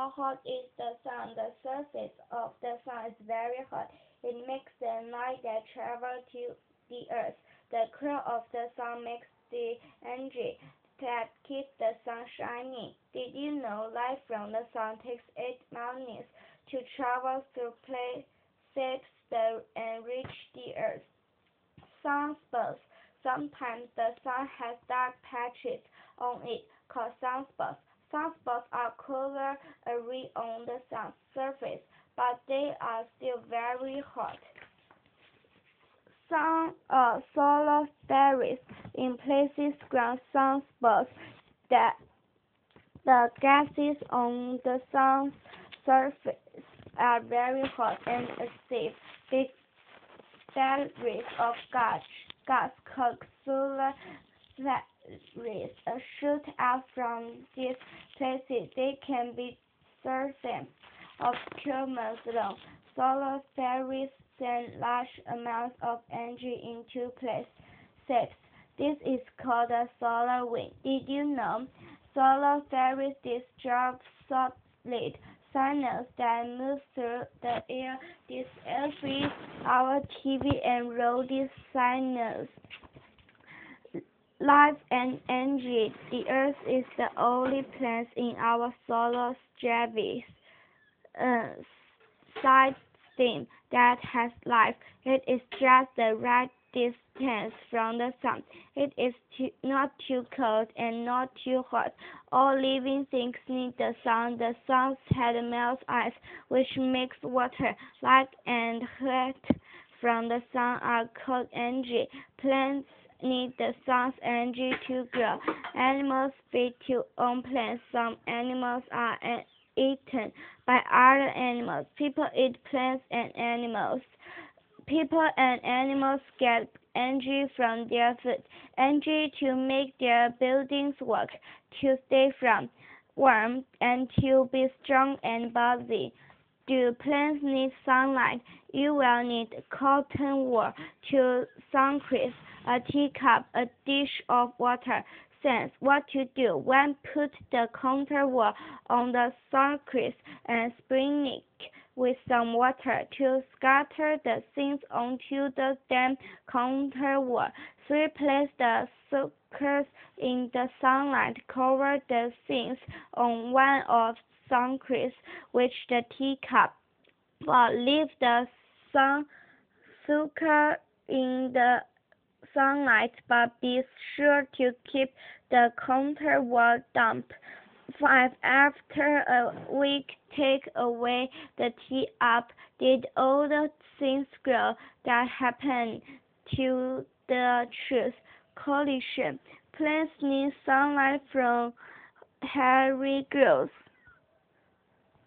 How hot is the sun? The surface of the sun is very hot. It makes the light that travels to the earth. The cool of the sun makes the energy that keeps the sun shining. Did you know light from the sun takes 8 minutes to travel through places and reach the earth? Sunspots. Sometimes the sun has dark patches on it called sunspots. Sunspots are cooler areas on the sun's surface, but they are still very hot. Solar flares. In places ground sunspots, that the gases on the sun's surface are very hot and active. Big flurries of gas called solar flares shoot out from these places. They can be thousands of kilometers long. Solar flares send large amounts of energy into places. This is called a solar wind. Did you know solar flares disrupt solid signals that move through the air? This air frees our TV and radio signals. Life and energy. The Earth is the only planet in our solar system that has life. It is just the right distance from the sun. It is not too cold and not too hot. All living things need the sun. The sun's head melts ice, which makes water. Light and heat from the sun are called energy. Plants need the sun's energy to grow. Animals feed on plants. Some animals are eaten by other animals. People eat plants and animals. People and animals get energy from their food, energy to make their buildings work, to stay warm, and to be strong and buzzy. Do plants need sunlight? You will need cotton wool, 2 suncrease, a teacup, a dish of water. Sense what to do. 1. Put the cotton wool on the suncrease and sprinkle it with some water. 2. Scatter the seeds onto the damp cotton wool. 3. Place the suckers in the sunlight. Cover the seeds on one of suncrease with the teacup. 4. Leave the sucker in the sunlight, but be sure to keep the cotton wool damp. 5. After a week, take away the teacup. Did all the things grow that happen to the trees? Collision. Plants need sunlight from hairy growth.